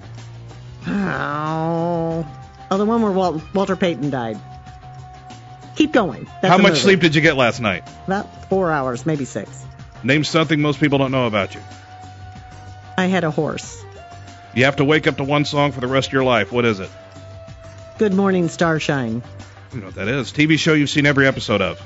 [SPEAKER 4] Oh. Oh, the one where Wal- Walter Payton died. Keep going. That's
[SPEAKER 2] How
[SPEAKER 4] a
[SPEAKER 2] much
[SPEAKER 4] movie.
[SPEAKER 2] sleep did you get last night?
[SPEAKER 4] About four hours, maybe six.
[SPEAKER 2] Name something most people don't know about you.
[SPEAKER 4] I had a horse.
[SPEAKER 2] You have to wake up to one song for the rest of your life. What is it?
[SPEAKER 4] Good Morning Starshine.
[SPEAKER 2] I don't know what that is. T V show you've seen every episode of.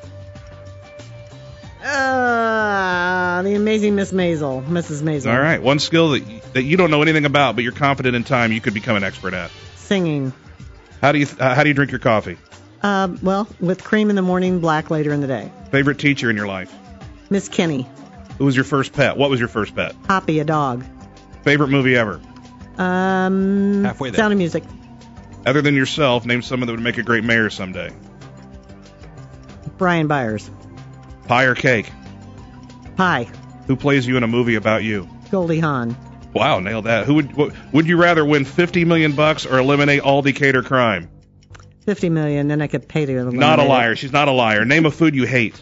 [SPEAKER 4] Uh, the Amazing Miss Maisel. Missus Maisel.
[SPEAKER 2] All right. One skill that you, that you don't know anything about, but you're confident in time you could become an expert at.
[SPEAKER 4] Singing.
[SPEAKER 2] How do you uh, how do you drink your coffee?
[SPEAKER 4] Um, well, with cream in the morning, black later in the day.
[SPEAKER 2] Favorite teacher in your life?
[SPEAKER 4] Miss Kenny.
[SPEAKER 2] Who was your first pet? What was your first pet?
[SPEAKER 4] Hoppy, a dog.
[SPEAKER 2] Favorite movie ever?
[SPEAKER 4] Um,
[SPEAKER 3] Halfway there.
[SPEAKER 4] Sound of Music.
[SPEAKER 2] Other than yourself, name someone that would make a great mayor someday.
[SPEAKER 4] Brian Byers.
[SPEAKER 2] Pie or cake?
[SPEAKER 4] Pie.
[SPEAKER 2] Who plays you in a movie about you?
[SPEAKER 4] Goldie Hawn.
[SPEAKER 2] Wow, nailed that. Who would what, would you rather win fifty million bucks or eliminate all Decatur crime?
[SPEAKER 4] Fifty million, then I could pay to eliminate
[SPEAKER 2] Not a
[SPEAKER 4] it.
[SPEAKER 2] liar. She's not a liar. Name a food you hate.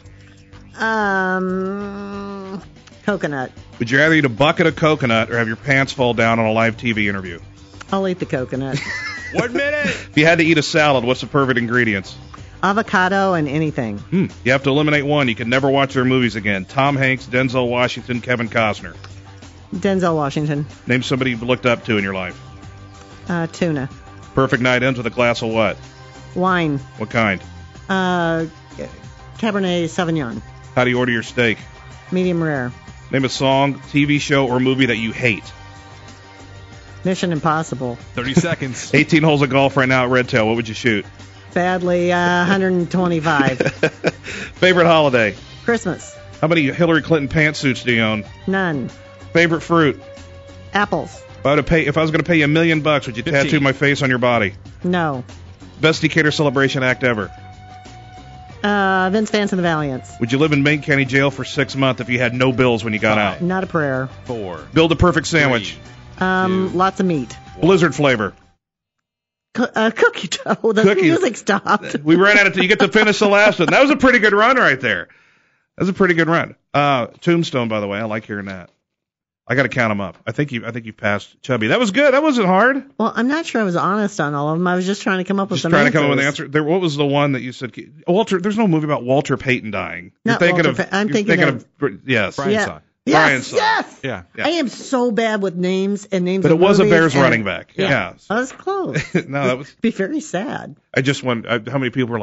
[SPEAKER 4] Um, coconut.
[SPEAKER 2] Would you rather eat a bucket of coconut or have your pants fall down on a live T V interview?
[SPEAKER 4] I'll eat the coconut.
[SPEAKER 3] One minute.
[SPEAKER 2] If you had to eat a salad, what's the perfect ingredients?
[SPEAKER 4] Avocado and anything.
[SPEAKER 2] Hmm. You have to eliminate one. You can never watch their movies again. Tom Hanks, Denzel Washington, Kevin Costner.
[SPEAKER 4] Denzel Washington.
[SPEAKER 2] Name somebody you've looked up to in your life.
[SPEAKER 4] Uh, tuna.
[SPEAKER 2] Perfect night ends with a glass of what?
[SPEAKER 4] Wine.
[SPEAKER 2] What kind?
[SPEAKER 4] Uh, Cabernet Sauvignon.
[SPEAKER 2] How do you order your steak?
[SPEAKER 4] Medium rare.
[SPEAKER 2] Name a song, T V show, or movie that you hate.
[SPEAKER 4] Mission Impossible.
[SPEAKER 3] thirty seconds.
[SPEAKER 2] eighteen holes of golf right now at Red Tail. What would you shoot?
[SPEAKER 4] Badly, uh, one hundred twenty-five.
[SPEAKER 2] Favorite holiday?
[SPEAKER 4] Christmas.
[SPEAKER 2] How many Hillary Clinton pantsuits do you own?
[SPEAKER 4] None.
[SPEAKER 2] Favorite fruit?
[SPEAKER 4] Apples.
[SPEAKER 2] If I, were to pay, if I was going to pay you a million bucks, would you
[SPEAKER 3] fifteen.
[SPEAKER 2] tattoo my face on your body?
[SPEAKER 4] No.
[SPEAKER 2] Best Decatur celebration act ever.
[SPEAKER 4] Uh, Vince Vance and the Valiants.
[SPEAKER 2] Would you live in Macon County Jail for six months if you had no bills when you got
[SPEAKER 3] Five.
[SPEAKER 2] out?
[SPEAKER 4] Not a prayer.
[SPEAKER 3] Four.
[SPEAKER 2] Build a perfect sandwich.
[SPEAKER 3] Three.
[SPEAKER 4] Um,
[SPEAKER 3] Two.
[SPEAKER 4] lots of meat.
[SPEAKER 2] Blizzard flavor.
[SPEAKER 4] Co- uh, cookie dough. The
[SPEAKER 2] Cookies.
[SPEAKER 4] music stopped.
[SPEAKER 2] We ran out of time. You get to finish the last one. That was a pretty good run right there. That was a pretty good run. Uh, Tombstone, by the way, I like hearing that. I got to count them up. I think you. I think you passed Chubby. That was good. That wasn't hard.
[SPEAKER 4] Well, I'm not sure I was honest on all of them. I was just trying to come up with
[SPEAKER 2] Just
[SPEAKER 4] some
[SPEAKER 2] trying
[SPEAKER 4] answers.
[SPEAKER 2] to come up with an answer. There, what was the one that you said? Walter. There's no movie about Walter Payton dying. You're
[SPEAKER 4] Not
[SPEAKER 2] thinking
[SPEAKER 4] Walter
[SPEAKER 2] of.
[SPEAKER 4] Pa- I'm
[SPEAKER 2] you're
[SPEAKER 4] thinking
[SPEAKER 2] of, yes.
[SPEAKER 3] Brian
[SPEAKER 4] Yeah.
[SPEAKER 3] Song.
[SPEAKER 2] Brian's
[SPEAKER 4] Yes,
[SPEAKER 2] son.
[SPEAKER 4] yes.
[SPEAKER 3] Yeah.
[SPEAKER 2] Yeah.
[SPEAKER 4] I am so bad with names and names
[SPEAKER 2] But
[SPEAKER 4] of
[SPEAKER 2] it was a
[SPEAKER 4] movies
[SPEAKER 2] Bears
[SPEAKER 4] and-
[SPEAKER 2] running back. Yeah.
[SPEAKER 4] I was close.
[SPEAKER 2] No, that was.
[SPEAKER 4] Be very sad.
[SPEAKER 2] I just won. I, how many people were like,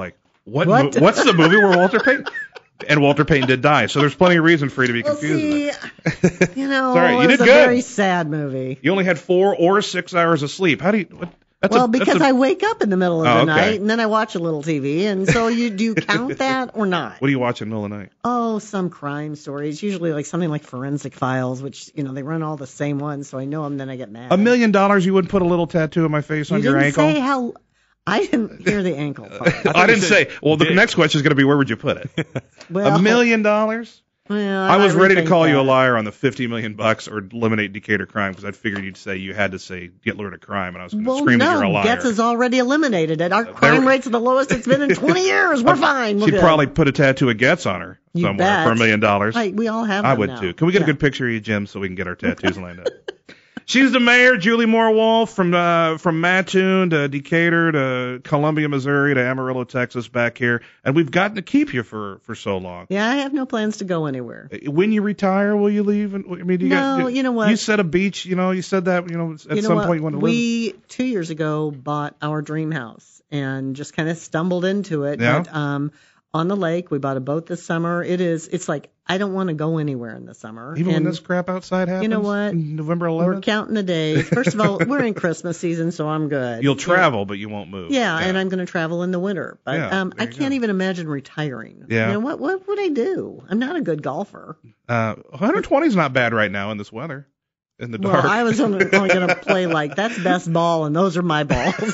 [SPEAKER 2] What?
[SPEAKER 4] What?
[SPEAKER 2] mo- What's the movie where Walter Payton? And Walter Payton did die, so there's plenty of reason for you to be
[SPEAKER 4] Well,
[SPEAKER 2] confused.
[SPEAKER 4] see,
[SPEAKER 2] about it.
[SPEAKER 4] you know,
[SPEAKER 2] Sorry, you
[SPEAKER 4] it was
[SPEAKER 2] did
[SPEAKER 4] a
[SPEAKER 2] good.
[SPEAKER 4] very sad movie.
[SPEAKER 2] You only had four or six hours of sleep. How do you? What, that's
[SPEAKER 4] well,
[SPEAKER 2] a,
[SPEAKER 4] because
[SPEAKER 2] that's a,
[SPEAKER 4] I wake up in the middle of
[SPEAKER 2] Oh,
[SPEAKER 4] the
[SPEAKER 2] okay.
[SPEAKER 4] night and then I watch a little T V, and so you do you count that or not?
[SPEAKER 2] What do you watch in the middle of the night?
[SPEAKER 4] Oh, some crime stories, usually like something like Forensic Files, which you know they run all the same ones, so I know them. Then I get mad.
[SPEAKER 2] A million dollars, you wouldn't put a little tattoo of my face
[SPEAKER 4] You
[SPEAKER 2] on your
[SPEAKER 4] didn't
[SPEAKER 2] ankle?
[SPEAKER 4] say how. I didn't hear the ankle part.
[SPEAKER 2] I, didn't
[SPEAKER 3] you
[SPEAKER 2] say.
[SPEAKER 3] said
[SPEAKER 2] Well, the
[SPEAKER 3] dick.
[SPEAKER 2] next question is going to be where would you put it?
[SPEAKER 4] Well,
[SPEAKER 2] A million dollars?
[SPEAKER 4] Well,
[SPEAKER 2] I was
[SPEAKER 4] might
[SPEAKER 2] ready to
[SPEAKER 4] rethink
[SPEAKER 2] call you a
[SPEAKER 4] that.
[SPEAKER 2] liar on the fifty million bucks or eliminate Decatur crime because I figured you'd say you had to say get rid of crime, and I was going to
[SPEAKER 4] Well,
[SPEAKER 2] scream that you're a
[SPEAKER 4] no,
[SPEAKER 2] liar.
[SPEAKER 4] Getz has already eliminated it. Our crime rate's the lowest it's been in twenty years. We're fine. We're
[SPEAKER 2] She'd
[SPEAKER 4] good.
[SPEAKER 2] probably put a tattoo of Getz on her
[SPEAKER 4] You
[SPEAKER 2] somewhere
[SPEAKER 4] bet.
[SPEAKER 2] for a million dollars.
[SPEAKER 4] Like, we all have
[SPEAKER 2] I
[SPEAKER 4] them
[SPEAKER 2] would
[SPEAKER 4] now.
[SPEAKER 2] too. Can we get
[SPEAKER 4] Yeah.
[SPEAKER 2] a good picture of you, Jim, so we can get our tattoos lined up? She's the mayor, Julie Moore Wolf, from uh, from Mattoon to Decatur to Columbia, Missouri to Amarillo, Texas, back here, and we've gotten to keep you for, for so long.
[SPEAKER 4] Yeah, I have no plans to go anywhere.
[SPEAKER 2] When you retire, will you leave? And I mean, do you
[SPEAKER 4] No,
[SPEAKER 2] got,
[SPEAKER 4] you know what?
[SPEAKER 2] You said a beach. You know, you said that. You know, at
[SPEAKER 4] you know
[SPEAKER 2] some
[SPEAKER 4] what?
[SPEAKER 2] point you want to live.
[SPEAKER 4] We two years ago bought our dream house and just kind of stumbled into it.
[SPEAKER 2] Yeah.
[SPEAKER 4] But um, on the lake, we bought a boat this summer. It is. It's like I don't want to go anywhere in the summer.
[SPEAKER 2] Even
[SPEAKER 4] and
[SPEAKER 2] when this crap outside happens.
[SPEAKER 4] you know what?
[SPEAKER 2] November
[SPEAKER 4] We're
[SPEAKER 2] eleventh.
[SPEAKER 4] counting the days. First of all, we're in Christmas season, so I'm good.
[SPEAKER 2] You'll
[SPEAKER 4] You know,
[SPEAKER 2] travel, but you won't move.
[SPEAKER 4] Yeah, and I'm going to travel in the winter. But
[SPEAKER 2] Yeah,
[SPEAKER 4] um, I
[SPEAKER 2] there you
[SPEAKER 4] can't
[SPEAKER 2] go.
[SPEAKER 4] even imagine retiring.
[SPEAKER 2] Yeah.
[SPEAKER 4] You know, what what would I do? I'm not a good golfer.
[SPEAKER 2] Uh, one twenty is not bad right now in this weather. In the
[SPEAKER 4] Well,
[SPEAKER 2] dark.
[SPEAKER 4] I was only, only going to play like that's best ball, and those are my balls.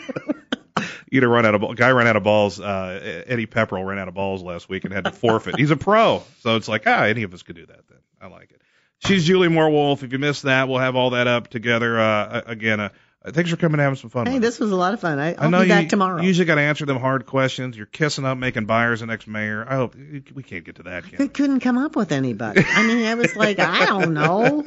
[SPEAKER 2] You'd have run out of ball. Guy ran out of balls. Uh, Eddie Pepperell ran out of balls last week and had to forfeit. He's a pro, so it's like ah, any of us could do that. Then I like it. She's Julie Moore Wolf. If you missed that, we'll have all that up together. Uh, again, uh, thanks for coming and having some fun.
[SPEAKER 4] Hey,
[SPEAKER 2] with
[SPEAKER 4] this
[SPEAKER 2] us.
[SPEAKER 4] was a lot of fun. I,
[SPEAKER 2] I
[SPEAKER 4] I'll
[SPEAKER 2] know
[SPEAKER 4] be
[SPEAKER 2] you,
[SPEAKER 4] back tomorrow.
[SPEAKER 2] You usually got to answer them hard questions. You're kissing up, making Byers the next mayor. I hope we can't get to that. Can
[SPEAKER 4] I
[SPEAKER 2] we?
[SPEAKER 4] couldn't come up with anybody. I mean, I was like, I don't know.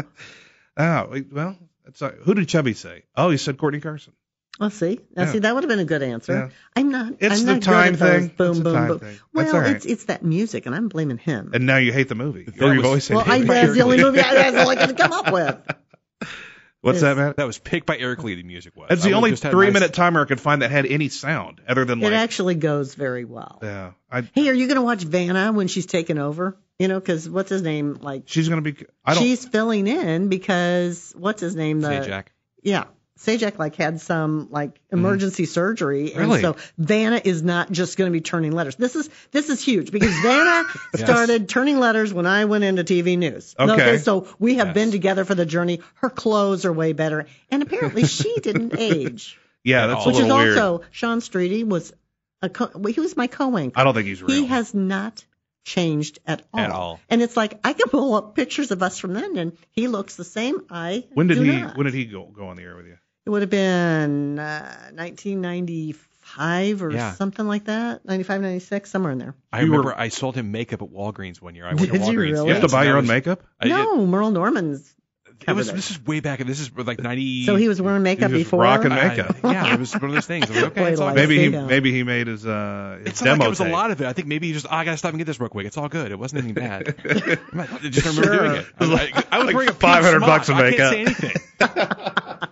[SPEAKER 2] Oh, well, it's, uh, who did Chubby say? Oh, he said Courtney Carson.
[SPEAKER 4] Well, see, now
[SPEAKER 2] Yeah.
[SPEAKER 4] see, that would have been a good answer.
[SPEAKER 2] Yeah.
[SPEAKER 4] I'm not.
[SPEAKER 2] It's
[SPEAKER 4] I'm
[SPEAKER 2] the
[SPEAKER 4] not
[SPEAKER 2] time
[SPEAKER 4] good at those
[SPEAKER 2] thing.
[SPEAKER 4] Boom,
[SPEAKER 2] It's the
[SPEAKER 4] boom,
[SPEAKER 2] time
[SPEAKER 4] boom.
[SPEAKER 2] thing. That's
[SPEAKER 4] Well,
[SPEAKER 2] all right.
[SPEAKER 4] it's it's that music, and I'm blaming him.
[SPEAKER 2] And now you hate the movie.
[SPEAKER 3] That
[SPEAKER 2] or you've
[SPEAKER 3] was-
[SPEAKER 2] always hated
[SPEAKER 4] well, I,
[SPEAKER 2] it.
[SPEAKER 4] that's the only movie I, that's all I could come up with.
[SPEAKER 2] What's that, Matt?
[SPEAKER 3] That was picked by Eric Lee, the music was.
[SPEAKER 2] That's
[SPEAKER 3] I
[SPEAKER 2] the
[SPEAKER 3] would've
[SPEAKER 2] only
[SPEAKER 3] just had
[SPEAKER 2] three
[SPEAKER 3] nice-
[SPEAKER 2] minute timer I could find that had any sound other than like.
[SPEAKER 4] It actually goes very well.
[SPEAKER 2] Yeah. I,
[SPEAKER 4] Hey, are you going to watch Vanna when she's taken over? You know, because what's his name? Like,
[SPEAKER 2] she's gonna be. I don't.
[SPEAKER 4] she's filling in because what's his name? The,
[SPEAKER 3] Say Jack.
[SPEAKER 4] Yeah. Sajak like had some like emergency surgery, and
[SPEAKER 2] Really?
[SPEAKER 4] so Vanna is not just going to be turning letters. This is this is huge because Vanna
[SPEAKER 3] Yes.
[SPEAKER 4] started turning letters when I went into T V news.
[SPEAKER 2] Okay.
[SPEAKER 4] So we have
[SPEAKER 3] Yes.
[SPEAKER 4] been together for the journey. Her clothes are way better, and apparently she didn't age,
[SPEAKER 2] yeah, that's a
[SPEAKER 4] which is
[SPEAKER 2] little weird.
[SPEAKER 4] also Sean Streety was a co- well, he was my co-anchor.
[SPEAKER 2] I don't think he's real.
[SPEAKER 4] He has not changed at all.
[SPEAKER 3] At all.
[SPEAKER 4] And it's like I can pull up pictures of us from then, and he looks the same. I
[SPEAKER 2] when did
[SPEAKER 4] do
[SPEAKER 2] he?
[SPEAKER 4] not.
[SPEAKER 2] When did he go go on the air with you?
[SPEAKER 4] It would have been uh, nineteen ninety-five or
[SPEAKER 3] Yeah.
[SPEAKER 4] something like that. ninety-five, ninety-six, somewhere in there.
[SPEAKER 3] I
[SPEAKER 2] You were-
[SPEAKER 3] remember I sold him makeup at Walgreens one year. I went
[SPEAKER 4] Did
[SPEAKER 3] to
[SPEAKER 4] you
[SPEAKER 3] Walgreens.
[SPEAKER 4] really?
[SPEAKER 2] You have to
[SPEAKER 3] Yes,
[SPEAKER 2] buy
[SPEAKER 3] and
[SPEAKER 2] your
[SPEAKER 3] that
[SPEAKER 2] own
[SPEAKER 3] was-
[SPEAKER 2] makeup.
[SPEAKER 3] I-
[SPEAKER 4] no, Merle Norman's.
[SPEAKER 3] It, it was.
[SPEAKER 4] covered
[SPEAKER 3] This is way back. This is like ninety.
[SPEAKER 4] So he was wearing makeup
[SPEAKER 2] He was
[SPEAKER 4] before.
[SPEAKER 2] rocking
[SPEAKER 3] I-
[SPEAKER 2] makeup.
[SPEAKER 3] yeah, it was one of those things. I'm like, okay,
[SPEAKER 4] Wait
[SPEAKER 3] it's all
[SPEAKER 4] till I
[SPEAKER 3] good.
[SPEAKER 2] Maybe he
[SPEAKER 4] see him.
[SPEAKER 2] maybe he made his uh his
[SPEAKER 3] It's not like
[SPEAKER 2] demo
[SPEAKER 3] it was
[SPEAKER 2] tape.
[SPEAKER 3] a lot of it. I think maybe he just, oh, I gotta stop and get this real quick. It's all good. It wasn't anything bad. I just remember
[SPEAKER 4] Sure.
[SPEAKER 3] doing it. I, I, I was
[SPEAKER 2] Like
[SPEAKER 3] wearing a
[SPEAKER 2] five hundred
[SPEAKER 3] pink
[SPEAKER 2] bucks of
[SPEAKER 3] smock. I
[SPEAKER 2] makeup.
[SPEAKER 3] can't say anything.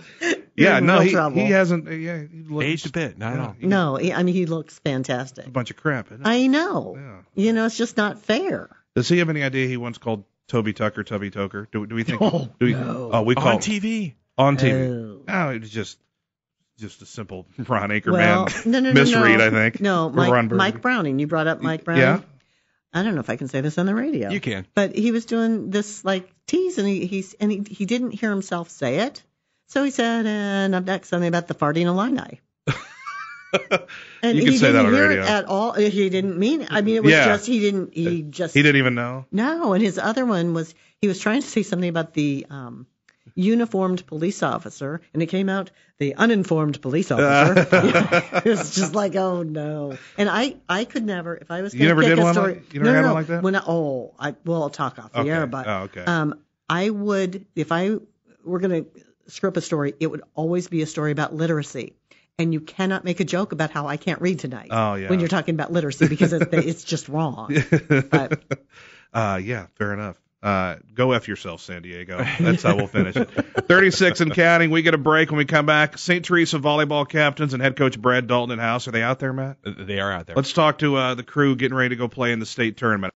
[SPEAKER 2] Yeah,
[SPEAKER 4] in
[SPEAKER 2] no,
[SPEAKER 4] real
[SPEAKER 2] he,
[SPEAKER 4] trouble.
[SPEAKER 2] he hasn't. Yeah, he looks
[SPEAKER 3] Aged a bit. Not at all.
[SPEAKER 2] Yeah.
[SPEAKER 4] No, he, I mean he looks fantastic.
[SPEAKER 2] a bunch of crap. Isn't it?
[SPEAKER 4] I know.
[SPEAKER 2] Yeah.
[SPEAKER 4] You know, it's just not fair.
[SPEAKER 2] Does he have any idea he once called Toby Tucker Tubby Toker? Do, do we think?
[SPEAKER 4] Oh,
[SPEAKER 2] do we,
[SPEAKER 4] no.
[SPEAKER 2] Oh, we call
[SPEAKER 3] On T V.
[SPEAKER 2] on T V.
[SPEAKER 4] Oh.
[SPEAKER 2] No, it was just just a simple Ron Anchorman
[SPEAKER 4] Well, no, no, no,
[SPEAKER 2] misread,
[SPEAKER 4] no.
[SPEAKER 2] I think.
[SPEAKER 4] No,
[SPEAKER 2] Or
[SPEAKER 4] Mike,
[SPEAKER 2] Ron Burgundy.
[SPEAKER 4] Mike Browning. You brought up Mike Browning.
[SPEAKER 2] Yeah.
[SPEAKER 4] I don't know if I can say this on the radio.
[SPEAKER 3] You can.
[SPEAKER 4] But he was doing this like tease, and he he's and he, he didn't hear himself say it, so he said, "And up next, something about the farting Illini." And
[SPEAKER 2] You can
[SPEAKER 4] he
[SPEAKER 2] say that
[SPEAKER 4] didn't
[SPEAKER 2] on
[SPEAKER 4] hear
[SPEAKER 2] radio.
[SPEAKER 4] it at all. He didn't mean it. I mean, it was
[SPEAKER 2] Yeah.
[SPEAKER 4] just he didn't. He just
[SPEAKER 2] He didn't even know.
[SPEAKER 4] no. And his other one was he was trying to say something about the um, uniformed police officer, and it came out the uninformed police officer. It was just like, oh no. And I, I could never, if I was
[SPEAKER 2] You
[SPEAKER 4] going to
[SPEAKER 2] never
[SPEAKER 4] pick
[SPEAKER 2] did
[SPEAKER 4] a
[SPEAKER 2] one
[SPEAKER 4] story,
[SPEAKER 2] like- you never
[SPEAKER 4] no,
[SPEAKER 2] had
[SPEAKER 4] no,
[SPEAKER 2] one like that?
[SPEAKER 4] When I, oh, I well, I'll talk off the
[SPEAKER 2] Okay.
[SPEAKER 4] air, but
[SPEAKER 2] Oh, okay.
[SPEAKER 4] um, I would if I were going to script a story, it would always be a story about literacy. And you cannot make a joke about how I can't read tonight
[SPEAKER 2] Oh, yeah.
[SPEAKER 4] when you're talking about literacy because it's, it's just wrong. But
[SPEAKER 2] uh, yeah, fair enough. Uh, go F yourself, San Diego. That's how we'll finish it. thirty-six and counting. We get a break. When we come back, Saint Teresa volleyball captains and head coach Brad Dalton in house. Are they out there, Matt?
[SPEAKER 3] They are out there.
[SPEAKER 2] Let's talk to uh, the crew getting ready to go play in the state tournament.